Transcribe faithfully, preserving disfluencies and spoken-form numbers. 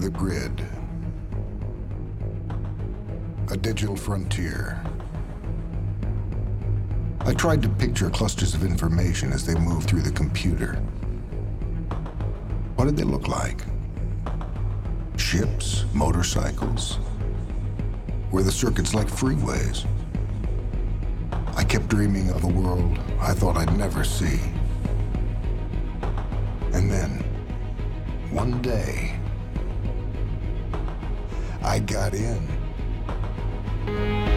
The grid. A digital frontier. I tried to picture clusters of information as they moved through the computer. What did they look like? Ships, motorcycles? Were the circuits like freeways? I kept dreaming of a world I thought I'd never see. And then, one day, I got in.